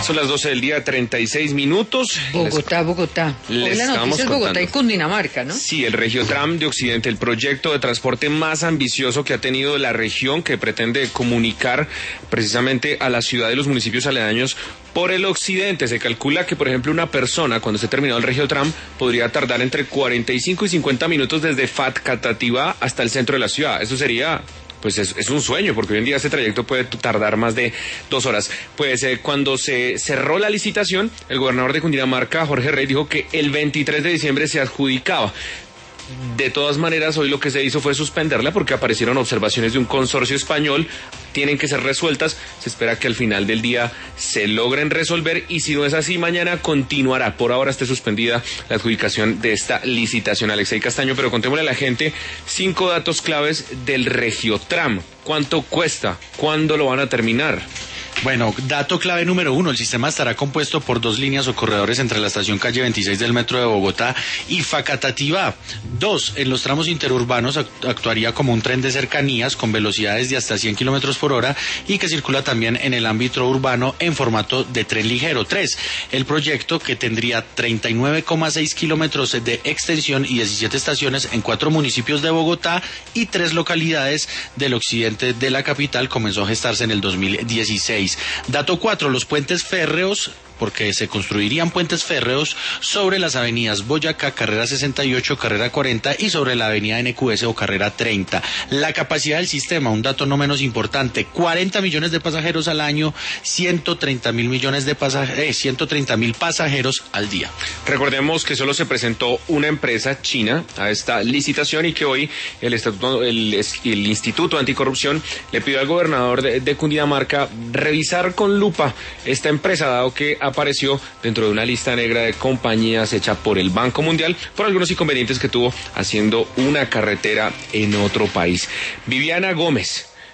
Son las 12 del día, 36 minutos. Bogotá. Hoy la noticia es Bogotá y Cundinamarca, ¿no? Sí, el Regiotram de Occidente, el proyecto de transporte más ambicioso que ha tenido la región, que pretende comunicar precisamente a la ciudad y los municipios aledaños por el occidente. Se calcula que, por ejemplo, una persona, cuando esté terminado el Regiotram, podría tardar entre 45 y 50 minutos desde Facatativá hasta el centro de la ciudad. Eso sería... Pues es un sueño, porque hoy en día este trayecto puede tardar más de 2 horas. Pues cuando se cerró la licitación, el gobernador de Cundinamarca, Jorge Rey, dijo que el 23 de diciembre se adjudicaba. De todas maneras, hoy lo que se hizo fue suspenderla porque aparecieron observaciones de un consorcio español, tienen que ser resueltas, se espera que al final del día se logren resolver y si no es así, mañana continuará. Por ahora está suspendida la adjudicación de esta licitación, Alexei Castaño, pero contémosle a la gente 5 datos claves del Regiotram. ¿Cuánto cuesta? ¿Cuándo lo van a terminar? Bueno, dato clave número 1, el sistema estará compuesto por 2 líneas o corredores entre la estación calle 26 del metro de Bogotá y Facatativá. 2, en los tramos interurbanos actuaría como un tren de cercanías con velocidades de hasta 100 kilómetros por hora y que circula también en el ámbito urbano en formato de tren ligero. 3, el proyecto que tendría 39,6 kilómetros de extensión y 17 estaciones en 4 municipios de Bogotá y 3 localidades del occidente de la capital, comenzó a gestarse en el 2016. Dato 4, los puentes férreos, porque se construirían puentes férreos sobre las avenidas Boyacá, Carrera 68, Carrera 40 y sobre la avenida NQS o Carrera 30. La capacidad del sistema, un dato no menos importante, 40 millones de pasajeros al año, 130 mil pasajeros al día. Recordemos que solo se presentó una empresa china a esta licitación y que hoy el Instituto Anticorrupción le pidió al gobernador de Cundinamarca revisar con lupa esta empresa, dado que apareció dentro de una lista negra de compañías hecha por el Banco Mundial por algunos inconvenientes que tuvo haciendo una carretera en otro país. Viviana Gómez